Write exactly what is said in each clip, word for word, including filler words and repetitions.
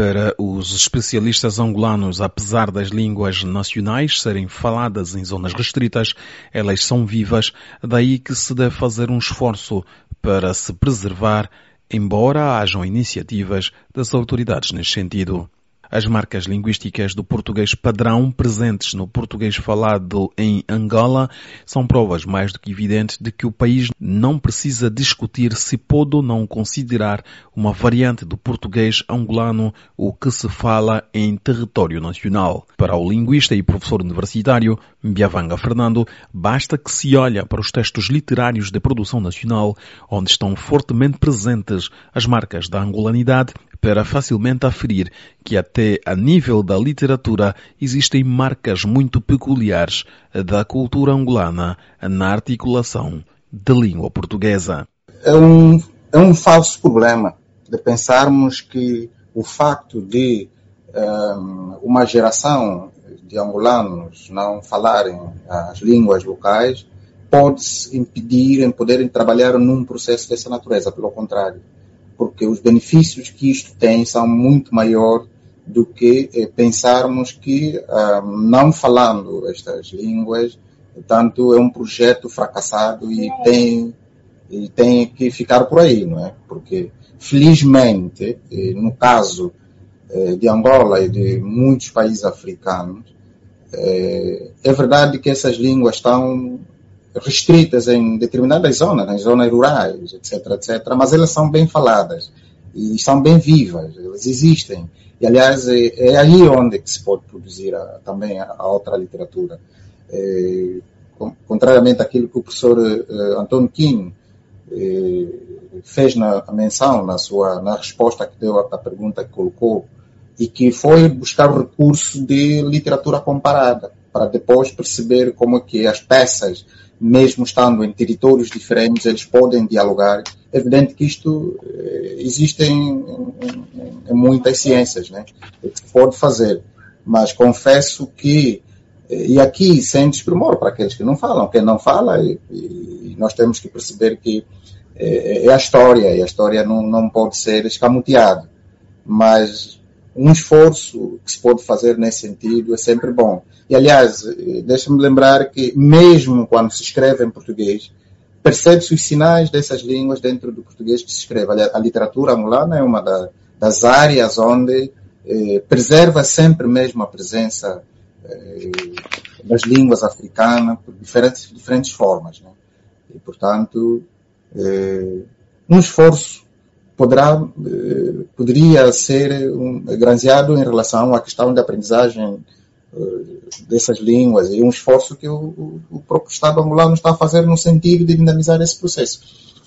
Para os especialistas angolanos, apesar das línguas nacionais serem faladas em zonas restritas, elas são vivas, daí que se deve fazer um esforço para se preservar, embora hajam iniciativas das autoridades neste sentido. As marcas linguísticas do português padrão presentes no português falado em Angola são provas mais do que evidentes de que o país não precisa discutir se pode ou não considerar uma variante do português angolano o que se fala em território nacional. Para o linguista e professor universitário Mbiavanga Fernando, basta que se olhe para os textos literários de produção nacional, onde estão fortemente presentes as marcas da angolanidade, para facilmente aferir que até a nível da literatura existem marcas muito peculiares da cultura angolana na articulação da língua portuguesa. É um, é um falso problema de pensarmos que o facto de um, uma geração de angolanos não falarem as línguas locais pode impedir em poderem trabalhar num processo dessa natureza, pelo contrário. Porque os benefícios que isto tem são muito maiores do que eh, pensarmos que, ah, não falando estas línguas, portanto, é um projeto fracassado e tem, e tem que ficar por aí, não é? Porque, felizmente, eh, no caso eh, de Angola e de muitos países africanos, eh, é verdade que essas línguas estão restritas em determinadas zonas, nas zonas rurais, etc, etcétera, mas elas são bem faladas e são bem vivas, elas existem. E, aliás, é, é aí onde que se pode produzir a, também a, a outra literatura. É, contrariamente àquilo que o professor eh, Antônio Kim eh, fez na a menção na, sua, na resposta que deu à pergunta que colocou, e que foi buscar o recurso de literatura comparada, para depois perceber como é que as peças, mesmo estando em territórios diferentes, eles podem dialogar. É evidente que isto eh, existe em, em, em muitas ciências, né? Que se pode fazer. Mas confesso que, e aqui sem desprimor para aqueles que não falam, quem não fala, e, e nós temos que perceber que é, é a história, e a história não, não pode ser escamoteada. Mas um esforço que se pode fazer nesse sentido é sempre bom. E, aliás, deixa-me lembrar que, mesmo quando se escreve em português, percebe-se os sinais dessas línguas dentro do português que se escreve. A literatura angolana é uma da, das áreas onde eh, preserva sempre mesmo a presença eh, das línguas africanas por diferentes, diferentes formas, né? E, portanto, eh, um esforço poderá, eh, poderia ser um, granjeado em relação à questão da aprendizagem dessas línguas, e um esforço que o, o próprio Estado angolano está a fazer no sentido de dinamizar esse processo.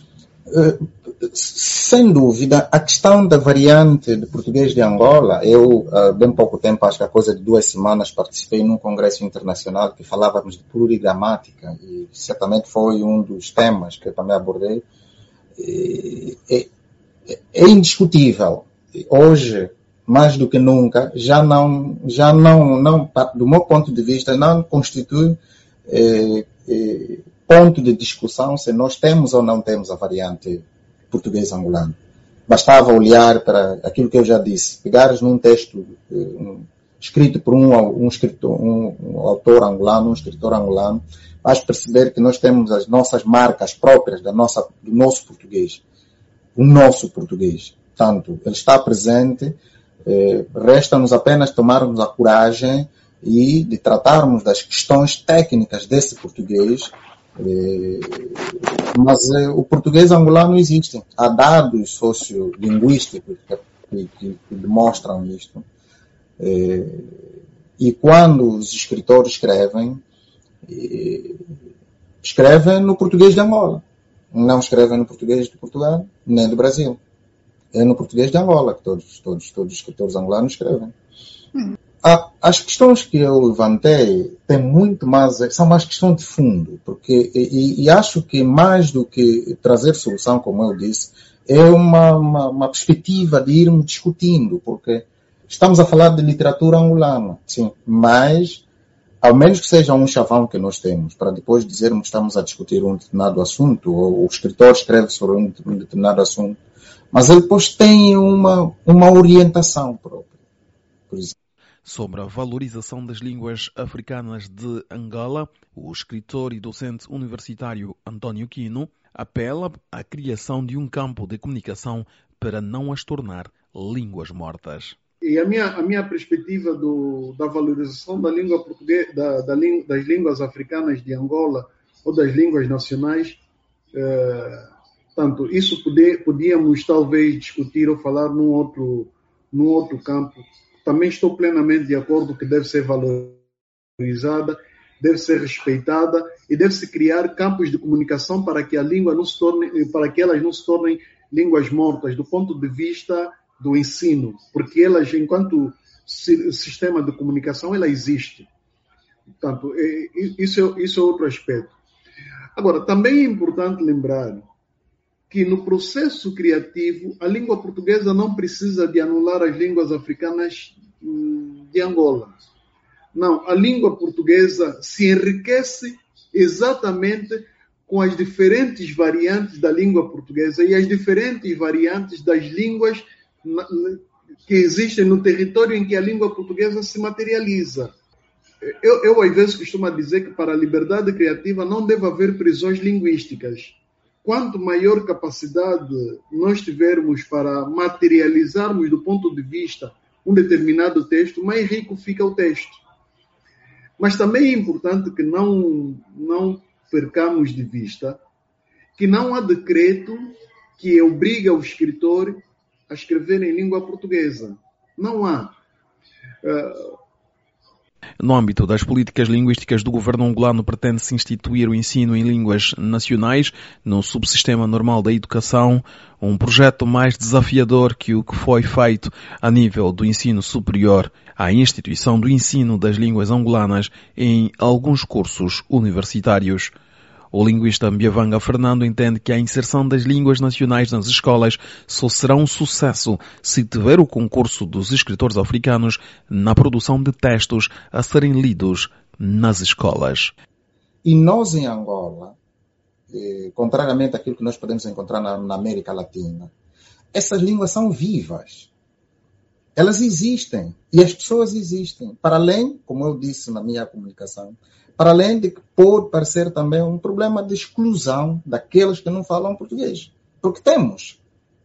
Sem dúvida, a questão da variante de português de Angola, eu há bem pouco tempo, acho que há coisa de duas semanas, participei num congresso internacional que falávamos de plurigramática, e certamente foi um dos temas que eu também abordei. É, é, é indiscutível. Hoje, mais do que nunca, já não, já não, não, do meu ponto de vista, não constitui eh, eh, ponto de discussão se nós temos ou não temos a variante português-angolano. Bastava olhar para aquilo que eu já disse, pegares num texto eh, um, escrito por um, um, escritor, um, um autor angolano, um escritor angolano, vais perceber que nós temos as nossas marcas próprias da nossa, do nosso português. O nosso português. Portanto, ele está presente. Eh, resta-nos apenas tomarmos a coragem e de tratarmos das questões técnicas desse português, eh, mas eh, o português angolano existe. Há dados sociolinguísticos que, que, que, que demonstram isto. Eh, e quando os escritores escrevem, eh, escrevem no português de Angola. Não escrevem no português de Portugal, nem do Brasil. É no português de Angola que todos, todos, todos os escritores angolanos escrevem. Hum. As questões que eu levantei têm muito mais, são mais questões de fundo, porque, e, e acho que mais do que trazer solução, como eu disse, é uma, uma, uma perspectiva de irmos discutindo, porque estamos a falar de literatura angolana, sim, mas ao menos que seja um chavão que nós temos, para depois dizermos que estamos a discutir um determinado assunto, ou o escritor escreve sobre um determinado assunto, mas ele depois tem uma, uma orientação própria. por exemplo. Sobre a valorização das línguas africanas de Angola, o escritor e docente universitário António Quino apela à criação de um campo de comunicação para não as tornar línguas mortas. E a minha, a minha perspectiva do, da valorização da língua portuguesa, da, da, das línguas africanas de Angola ou das línguas nacionais, eh, tanto isso poder, podíamos talvez discutir ou falar num outro, num outro campo. Também estou plenamente de acordo que deve ser valorizada, deve ser respeitada e deve-se criar campos de comunicação para que a língua não se torne, para que elas não se tornem línguas mortas do ponto de vista do ensino, porque elas, enquanto sistema de comunicação, ela existe. Portanto, isso é, isso é outro aspecto. Agora, também é importante lembrar que no processo criativo, a língua portuguesa não precisa de anular as línguas africanas de Angola. Não, a língua portuguesa se enriquece exatamente com as diferentes variantes da língua portuguesa e as diferentes variantes das línguas que existem no território em que a língua portuguesa se materializa. Eu, eu às vezes, costumo dizer que para a liberdade criativa não deve haver prisões linguísticas. Quanto maior capacidade nós tivermos para materializarmos do ponto de vista um determinado texto, mais rico fica o texto. Mas também é importante que não, não percamos de vista que não há decreto que obriga o escritor a escrever em língua portuguesa. Não há. Uh, No âmbito das políticas linguísticas do governo angolano, pretende-se instituir o ensino em línguas nacionais no subsistema normal da educação, um projeto mais desafiador que o que foi feito a nível do ensino superior, a instituição do ensino das línguas angolanas em alguns cursos universitários. O linguista Mbiavanga Fernando entende que a inserção das línguas nacionais nas escolas só será um sucesso se tiver o concurso dos escritores africanos na produção de textos a serem lidos nas escolas. E nós em Angola, eh, contrariamente àquilo que nós podemos encontrar na, na América Latina, essas línguas são vivas. Elas existem e as pessoas existem. Para além, como eu disse na minha comunicação, para além de que pode parecer também um problema de exclusão daqueles que não falam português. Porque temos.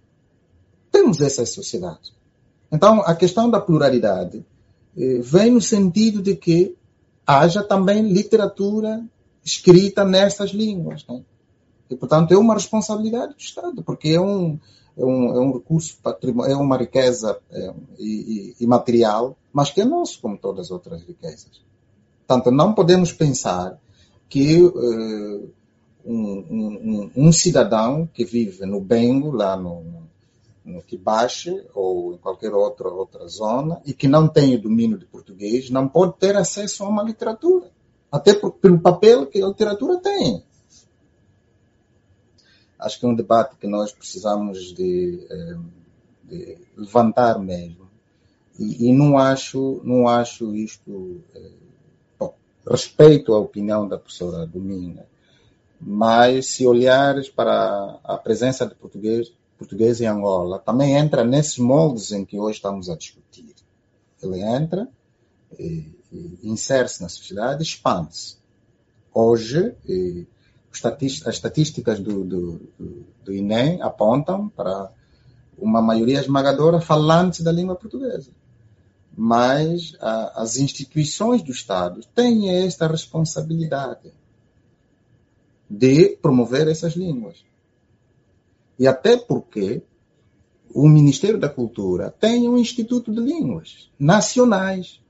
Temos essa sociedade. Então, a questão da pluralidade eh, vem no sentido de que haja também literatura escrita nessas línguas. Né? E, portanto, é uma responsabilidade do Estado, porque é um, é um, é um recurso patrimonial, é uma riqueza é, imaterial, mas que é nosso, como todas as outras riquezas. Portanto, não podemos pensar que uh, um, um, um cidadão que vive no Bengo, lá no, no Tibache, ou em qualquer outra, outra zona, e que não tem o domínio de português, não pode ter acesso a uma literatura. Até por, pelo papel que a literatura tem. Acho que é um debate que nós precisamos de, de levantar mesmo. E, e não acho, não acho isto... Bom, respeito a opinião da professora Dominga, mas se olhares para a presença de português, português em Angola, também entra nesses moldes em que hoje estamos a discutir. Ele entra, e, e insere-se na sociedade, expande-se. Hoje, e, as estatísticas do, do, do, do I N E M apontam para uma maioria esmagadora falante da língua portuguesa. Mas a, as instituições do Estado têm esta responsabilidade de promover essas línguas. E até porque o Ministério da Cultura tem um Instituto de Línguas Nacionais.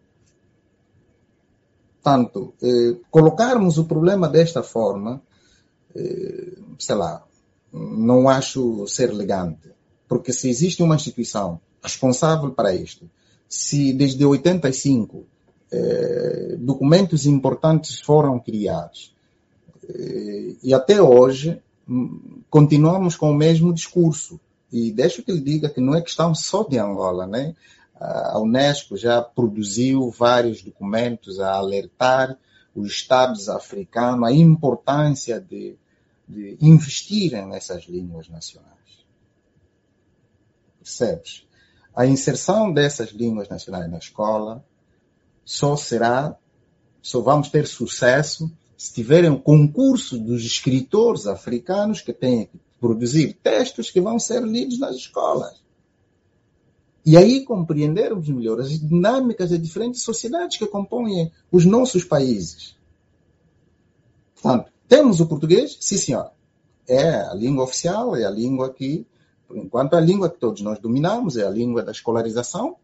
Portanto, eh, colocarmos o problema desta forma, eh, sei lá, não acho ser elegante. Porque se existe uma instituição responsável para isto, se desde oitenta e cinco eh, documentos importantes foram criados, eh, e até hoje continuamos com o mesmo discurso. E deixo que lhe diga que não é questão só de Angola, né? A Unesco já produziu vários documentos a alertar os Estados africanos a importância de, de investirem nessas línguas nacionais. Percebes? a inserção dessas línguas nacionais na escola só será, só vamos ter sucesso se tiverem um concurso dos escritores africanos que têm que produzir textos que vão ser lidos nas escolas. E aí compreendermos melhor as dinâmicas das diferentes sociedades que compõem os nossos países. Portanto, temos o português, sim senhor, é a língua oficial, é a língua que, por enquanto, é a língua que todos nós dominamos, é a língua da escolarização,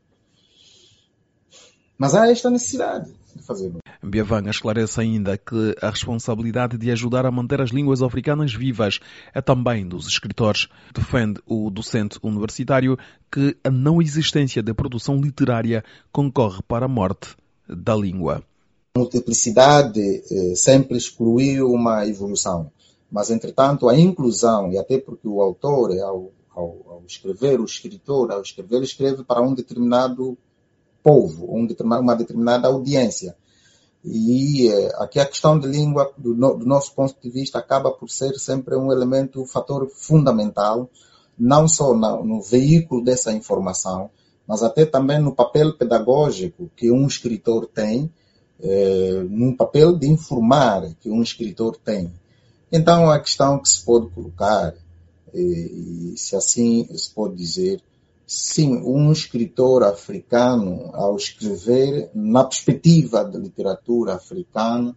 mas há esta necessidade de fazer. Biavanga esclarece ainda que a responsabilidade de ajudar a manter as línguas africanas vivas é também dos escritores. Defende o docente universitário que a não existência de produção literária concorre para a morte da língua. A multiplicidade eh, sempre excluiu uma evolução, mas, entretanto, a inclusão, e até porque o autor, ao, ao, ao escrever, o escritor, ao escrever, escreve para um determinado povo, um determinado, uma determinada audiência. E eh, aqui a questão de língua, do, no, do nosso ponto de vista, acaba por ser sempre um elemento, um fator fundamental, não só na, no veículo dessa informação, mas até também no papel pedagógico que um escritor tem, eh, no papel de informar que um escritor tem. Então, a questão que se pode colocar, eh, e se assim se pode dizer, sim, um escritor africano, ao escrever na perspectiva da literatura africana,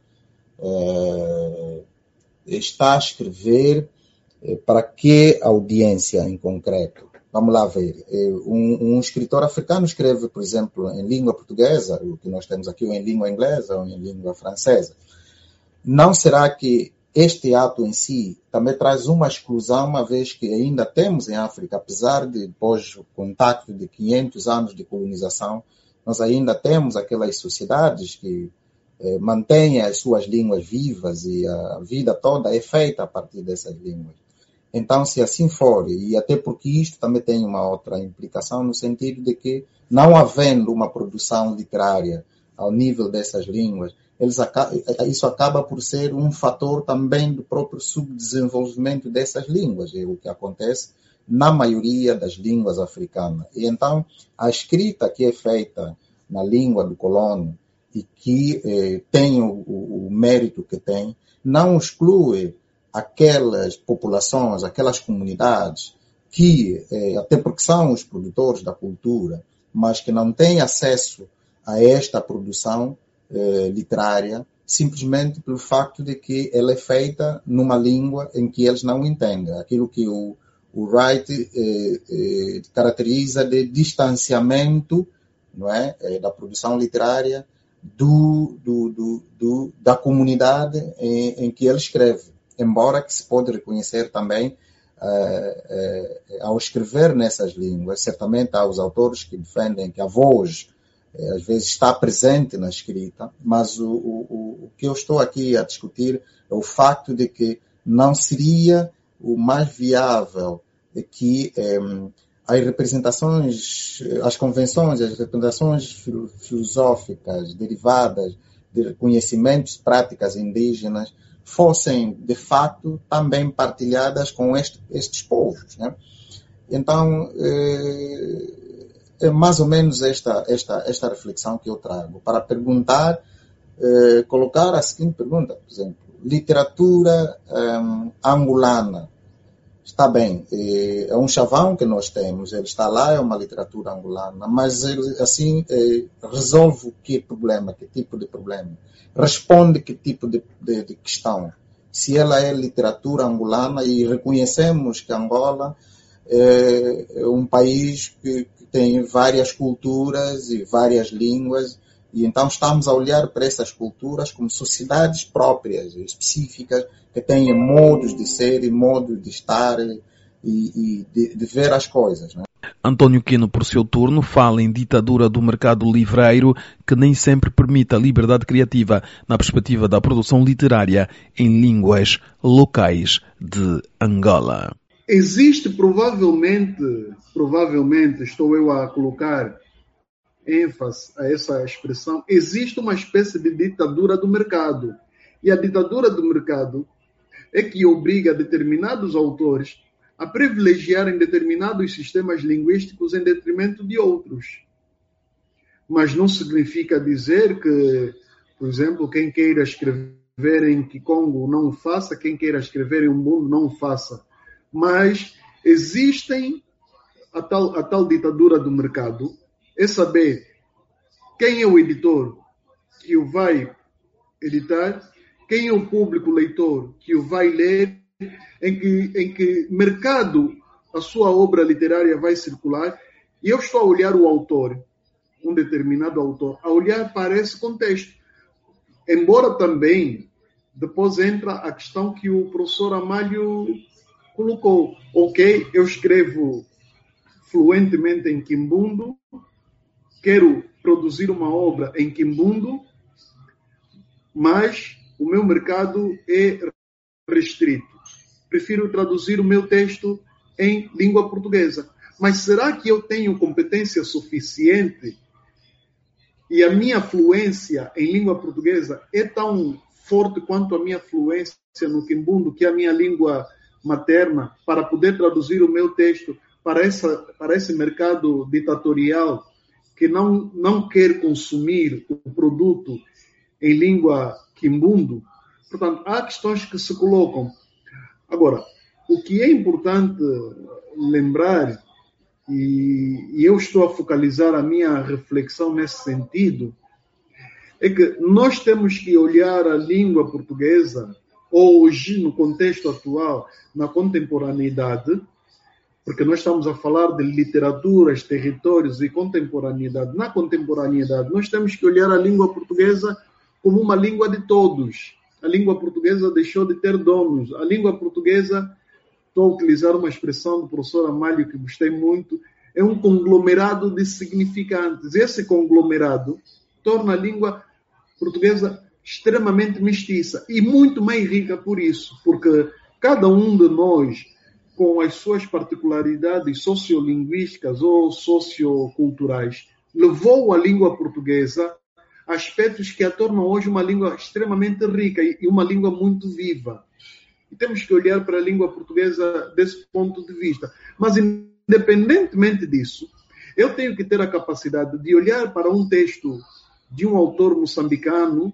eh, está a escrever eh, para que audiência em concreto? Vamos lá ver. Eh, um, um escritor africano escreve, por exemplo, em língua portuguesa, o que nós temos aqui, ou em língua inglesa, ou em língua francesa. Não será que este ato em si também traz uma exclusão, uma vez que ainda temos em África, apesar de, depois o contacto de quinhentos anos de colonização, nós ainda temos aquelas sociedades que eh, mantêm as suas línguas vivas e a vida toda é feita a partir dessas línguas. Então, se assim for, e até porque isto também tem uma outra implicação no sentido de que, não havendo uma produção literária ao nível dessas línguas, Eles, isso acaba por ser um fator também do próprio subdesenvolvimento dessas línguas, é o que acontece na maioria das línguas africanas. E então, a escrita que é feita na língua do colono e que eh, tem o, o, o mérito que tem, não exclui aquelas populações, aquelas comunidades que, eh, até porque são os produtores da cultura, mas que não têm acesso a esta produção Eh, literária, simplesmente pelo facto de que ela é feita numa língua em que eles não entendem. Aquilo que o, o Wright eh, eh, caracteriza de distanciamento, não é, eh, da produção literária do, do, do, do, da comunidade em, em que ele escreve. Embora que se pode reconhecer também, eh, eh, ao escrever nessas línguas, certamente há os autores que defendem que a voz às vezes está presente na escrita, mas o, o, o que eu estou aqui a discutir é o facto de que não seria o mais viável que eh, as representações, as convenções, as representações filosóficas derivadas de conhecimentos, práticas indígenas, fossem, de fato, também partilhadas com este, estes povos, né? Então, eh, é mais ou menos esta, esta, esta reflexão que eu trago, para perguntar, eh, colocar a seguinte pergunta, por exemplo, literatura eh, angolana, está bem, eh, é um chavão que nós temos, ele está lá, é uma literatura angolana, mas ele, assim, eh, resolve que problema, que tipo de problema, responde que tipo de, de, de questão. Se ela é literatura angolana e reconhecemos que Angola é um país que tem várias culturas e várias línguas, e então estamos a olhar para essas culturas como sociedades próprias, específicas, que têm modos de ser e modos de estar e, e de, de ver as coisas, né? António Quino, por seu turno, fala em ditadura do mercado livreiro que nem sempre permite a liberdade criativa na perspectiva da produção literária em línguas locais de Angola. Existe provavelmente, provavelmente, estou eu a colocar ênfase a essa expressão, existe uma espécie de ditadura do mercado. E a ditadura do mercado é que obriga determinados autores a privilegiarem determinados sistemas linguísticos em detrimento de outros. Mas não significa dizer que, por exemplo, quem queira escrever em Kikongo não o faça, quem queira escrever em Umbundo não o faça. Mas existem a tal, a tal ditadura do mercado, é saber quem é o editor que o vai editar, quem é o público leitor que o vai ler, em que, em que mercado a sua obra literária vai circular, e eu estou a olhar o autor, um determinado autor, a olhar para esse contexto. Embora também, depois entra a questão que o professor Amália colocou. Ok, eu escrevo fluentemente em Kimbundo, quero produzir uma obra em Kimbundo, mas o meu mercado é restrito. Prefiro traduzir o meu texto em língua portuguesa. Mas será que eu tenho competência suficiente e a minha fluência em língua portuguesa é tão forte quanto a minha fluência no Kimbundo, que é a minha língua materna, para poder traduzir o meu texto para, essa, para esse mercado ditatorial que não, não quer consumir o produto em língua Kimbundo? Portanto, há questões que se colocam. Agora, o que é importante lembrar, e, e eu estou a focalizar a minha reflexão nesse sentido, é que nós temos que olhar a língua portuguesa, hoje, no contexto atual, na contemporaneidade, porque nós estamos a falar de literaturas, territórios e contemporaneidade. Na contemporaneidade, nós temos que olhar a língua portuguesa como uma língua de todos. A língua portuguesa deixou de ter donos. A língua portuguesa, estou a utilizar uma expressão do professor Amália que gostei muito, é um conglomerado de significantes. Esse conglomerado torna a língua portuguesa extremamente mestiça e muito mais rica por isso, porque cada um de nós, com as suas particularidades sociolinguísticas ou socioculturais, levou a língua portuguesa a aspectos que a tornam hoje uma língua extremamente rica e uma língua muito viva. E temos que olhar para a língua portuguesa desse ponto de vista. Mas, independentemente disso, eu tenho que ter a capacidade de olhar para um texto de um autor moçambicano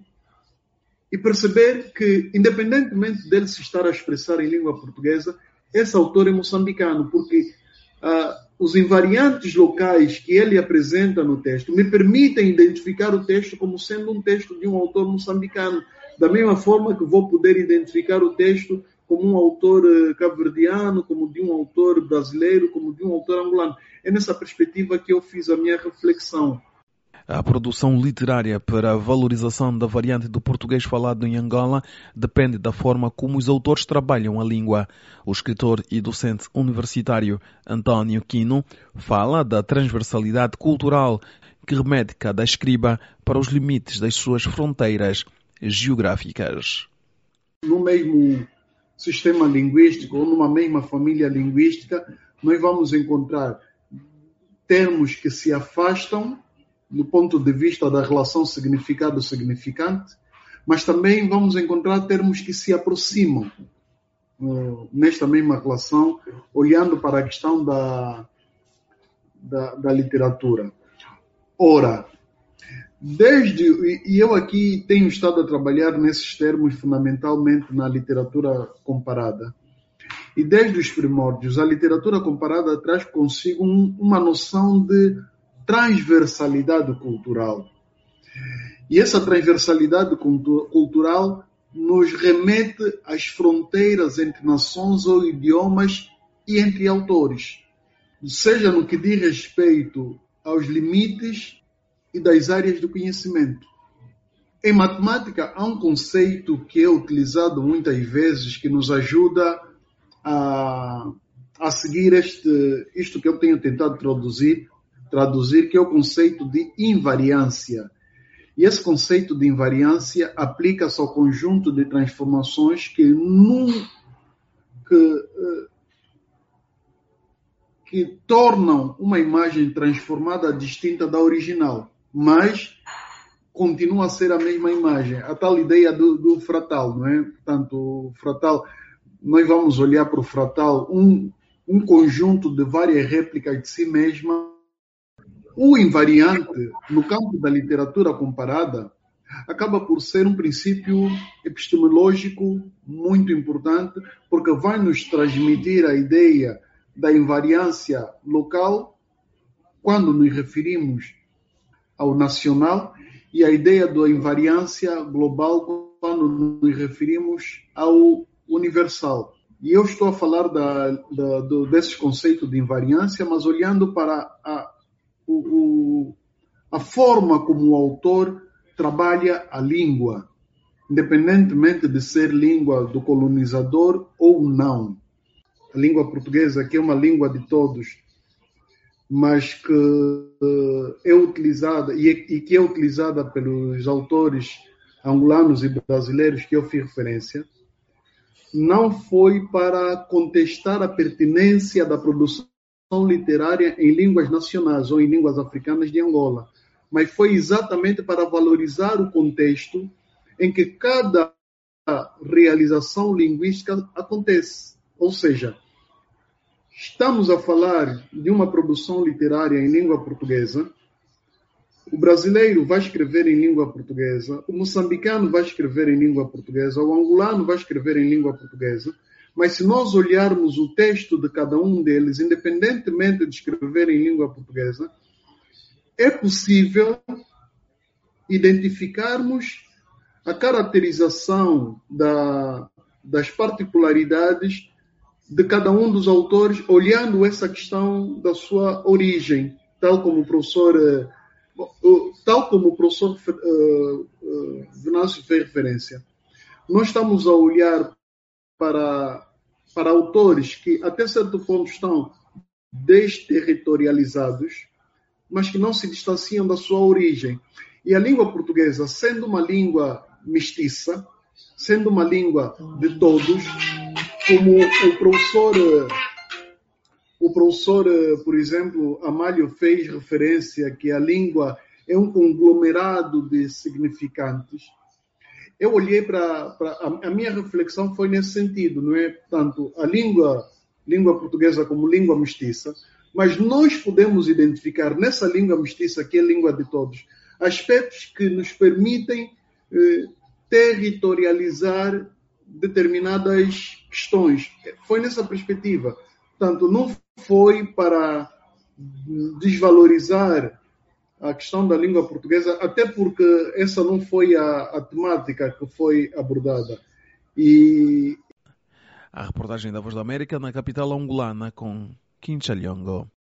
e perceber que, independentemente dele se estar a expressar em língua portuguesa, esse autor é moçambicano, porque uh, os invariantes locais que ele apresenta no texto me permitem identificar o texto como sendo um texto de um autor moçambicano, da mesma forma que vou poder identificar o texto como um autor uh, cabo-verdiano, como de um autor brasileiro, como de um autor angolano. É nessa perspectiva que eu fiz a minha reflexão. A produção literária para a valorização da variante do português falado em Angola depende da forma como os autores trabalham a língua. O escritor e docente universitário António Quino fala da transversalidade cultural que remete cada escriba para os limites das suas fronteiras geográficas. No mesmo sistema linguístico ou numa mesma família linguística, nós vamos encontrar termos que se afastam do ponto de vista da relação significado-significante, mas também vamos encontrar termos que se aproximam uh, nesta mesma relação, olhando para a questão da, da, da literatura. Ora, desde, e eu aqui tenho estado a trabalhar nesses termos fundamentalmente na literatura comparada, e desde os primórdios, a literatura comparada traz consigo um, uma noção de transversalidade cultural. E essa transversalidade cultural nos remete às fronteiras entre nações ou idiomas e entre autores, seja no que diz respeito aos limites e das áreas do conhecimento. Em matemática, há um conceito que é utilizado muitas vezes que nos ajuda a, a seguir este, isto que eu tenho tentado traduzir, traduzir, que é o conceito de invariância. E esse conceito de invariância aplica-se ao conjunto de transformações que, num, que, que tornam uma imagem transformada distinta da original, mas continua a ser a mesma imagem. A tal ideia do, do fratal, não é? Portanto, o fratal, nós vamos olhar para o fratal, um um conjunto de várias réplicas de si mesma. O invariante, no campo da literatura comparada, acaba por ser um princípio epistemológico muito importante, porque vai nos transmitir a ideia da invariância local, quando nos referimos ao nacional, e a ideia da invariância global, quando nos referimos ao universal. E eu estou a falar da, da, do, desses conceitos de invariância, mas olhando para a, o, a forma como o autor trabalha a língua, independentemente de ser língua do colonizador ou não. A língua portuguesa, que é uma língua de todos, mas que é utilizada e, e que é utilizada pelos autores angolanos e brasileiros que eu fiz referência, não foi para contestar a pertinência da produção literária em línguas nacionais ou em línguas africanas de Angola, mas foi exatamente para valorizar o contexto em que cada realização linguística acontece. Ou seja, estamos a falar de uma produção literária em língua portuguesa, o brasileiro vai escrever em língua portuguesa, o moçambicano vai escrever em língua portuguesa, o angolano vai escrever em língua portuguesa, mas se nós olharmos o texto de cada um deles, independentemente de escrever em língua portuguesa, é possível identificarmos a caracterização da, das particularidades de cada um dos autores, olhando essa questão da sua origem, tal como o professor, tal como o professor uh, uh, Venâncio fez referência. Nós estamos a olhar para, para autores que, até certo ponto, estão desterritorializados, mas que não se distanciam da sua origem. E a língua portuguesa, sendo uma língua mestiça, sendo uma língua de todos, como o professor, o professor, por exemplo, Amália fez referência que a língua é um conglomerado de significantes, eu olhei para... A, a minha reflexão foi nesse sentido, não é tanto a língua, língua portuguesa como língua mestiça, mas nós podemos identificar nessa língua mestiça, que é a língua de todos, aspectos que nos permitem eh, territorializar determinadas questões. Foi nessa perspectiva. Portanto, não foi para desvalorizar a questão da língua portuguesa, até porque essa não foi a, a temática que foi abordada. E... A reportagem da Voz da América na capital angolana com Quincha Lhongo.